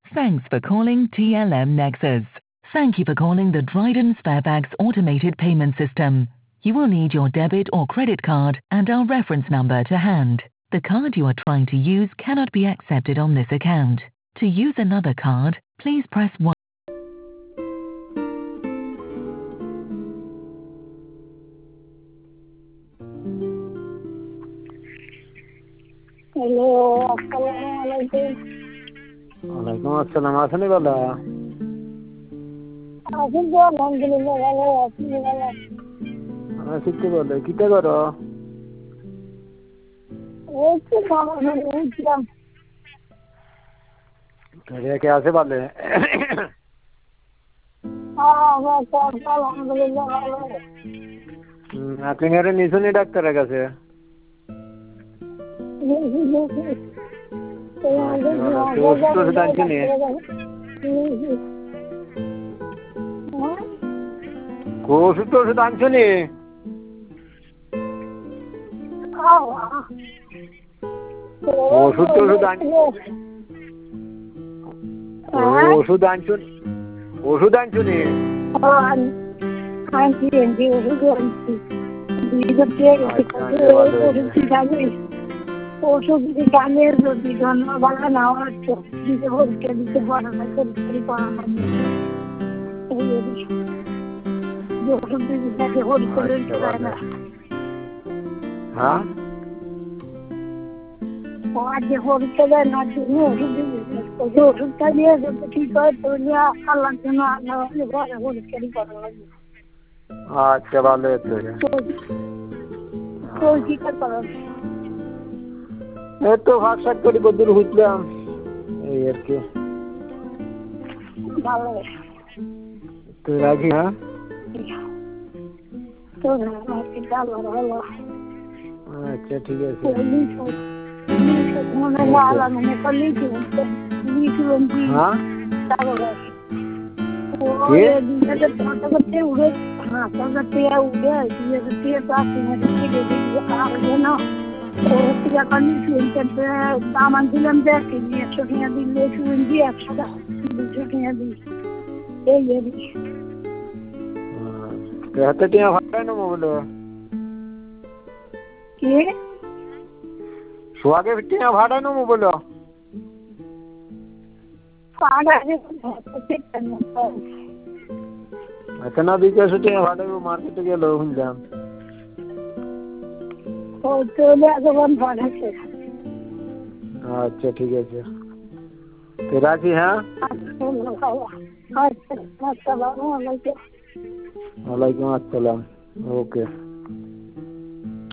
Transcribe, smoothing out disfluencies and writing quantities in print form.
Thanks for calling TLM Nexus. Thank you for calling the Dryden Sparebags automated payment system. You will need your debit or credit card and our reference number to hand. The card you are trying to use cannot be accepted on this account. To use another card, please press 1. Hello, আসসালামু আলাইকুম। ওয়ালাইকুম আসসালাম। আসেনি বলা? আছি তো আলহামদুলিল্লাহ ভালো, আপনি ভালো? আছি তো বলে, কিটা করো? এই তো খাওয়া দাওয়া উঠলাম। কে আছে বলে? আলহামদুলিল্লাহ ভালো। আপনি ঘরে নিশুনি ডাক্তারের কাছে? ওষুধ টষুধ আনছুনি? ওষুধ টষুধ আনছুনি? ওষুধ টষুধ ওষুধ আনছুন? ওষুধ আনছুনি? ওষুধ যদি কামের যদি ধন্যবাদ না হচ্ছে দিতে ভর্তি দিতে পারে না করতে পারে না ওষুধ দিতে তাকে ভর্তি করে পারে না। হ্যাঁ আজকে ভর্তি দেয় না ওষুধ দিতে ওষুধটা দিয়ে যদি ঠিক হয় তো আল্লাহর জন্য আল্লাহ ঘরে ভর্তি করা লাগবে। আচ্ছা ভালো হচ্ছে। তো কি করা এই তো ভাগ শাক করে বদুর হুঁচলাম এই আর কি। ভালো তো রাজি? হ্যাঁ তো ভালো। আচ্ছা ঠিক আছে। দামান দিলাম 100 টাকা দিলে 100 টাকা 200 টাকা দিই এই হাতে টিয়া ভাড়া নেবো বলো? কি সোয়াগে টিয়া ভাড়া নেবো বলো? আচ্ছা না 200 টাকা ভাড়া মার্কেটে গেল শুনলাম। আচ্ছা ঠিক আছে তো রাখি। হ্যাঁ ওয়ালাইকুম আসসালাম। ওকে।